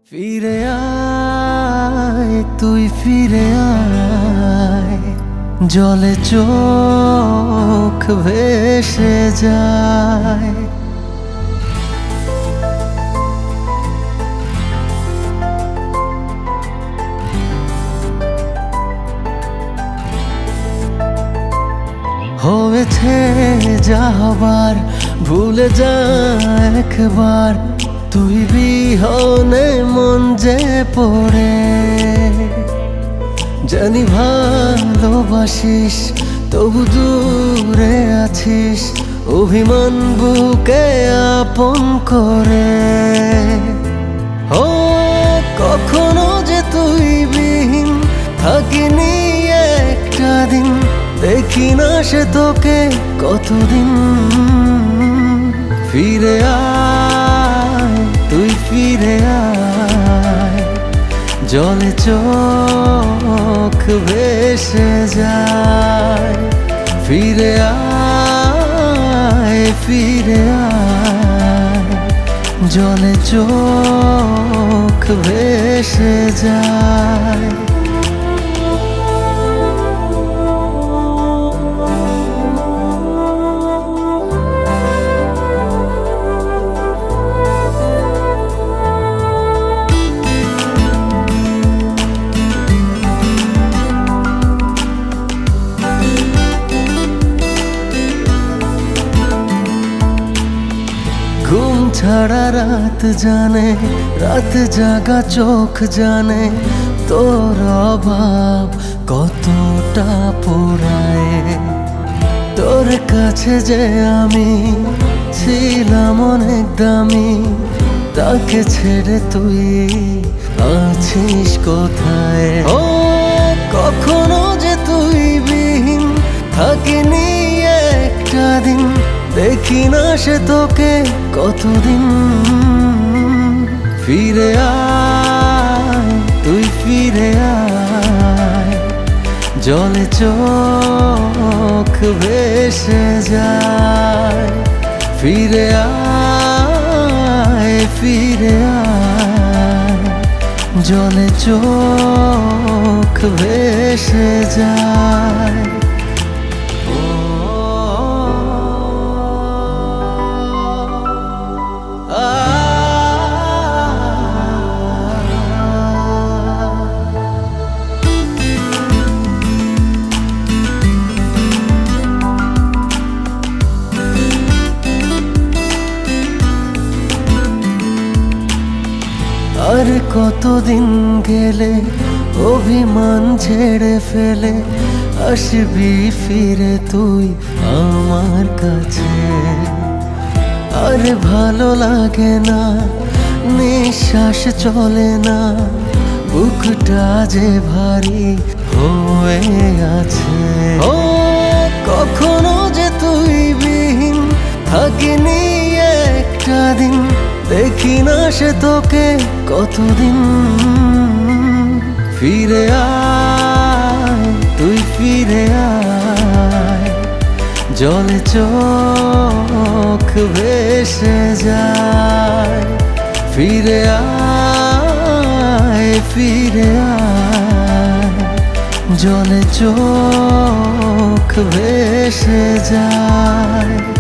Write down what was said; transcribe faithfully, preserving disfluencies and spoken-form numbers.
ফিরে আয় তুই ফিরে আয়, জলে চোখ ভেসে যায়। হয়েছে যা হবার ভুলে যা একবার, তুই বিহনে মন যে পড়ে। জানি ভালোবাসিস তবু দূরে আছিস, অভিমান বুকে আপন করে। ও কখনো যে তুই বিহীন থাকিনি একটা দিন, দেখি না সে তোকে কতদিন। ফিরে আয় তুই ফিরে আয়, জলে চোখ ভেসে যায়। ফিরে আয় ফিরে আয়, জলে চোখ ভেসে যায়। ঘুম ছাড়া রাত জানে, রাত জাগা চোখ জানে, তোর অভাব কতটা পোড়ায়। তোর কাছে যে আমি ছিলাম অনেক দামি, তাকে ছেড়ে তুই আছিস কোথায়। ও কখনো যে তুই বিহীন থাকিনি একটা দিন, দেখি না সে তোকে কতদিন। ফিরে আয় তুই ফিরে আয়, জলে চোখ ভেসে যায়। ফিরে আয় ফিরে আয়, জলে চোখ ভেসে যায়। আর কতদিন গেলে অভিমান ছেড়ে ফেলে আসবি ফিরে তুই আমার কাছে। আর ভালো লাগে না, নিঃশ্বাস চলে না, বুকটা যে ভারী হয়ে আছে। ও কখনো যে তুই বিহীন থাকিনি একটা দিন, দেখি না সে তোকে কতদিন। ফিরে আয় তুই ফিরে আয়, জলে চোখ ভেসে যায়। ফিরে আয় ফিরে আয়, জলে চোখ ভেসে যায়।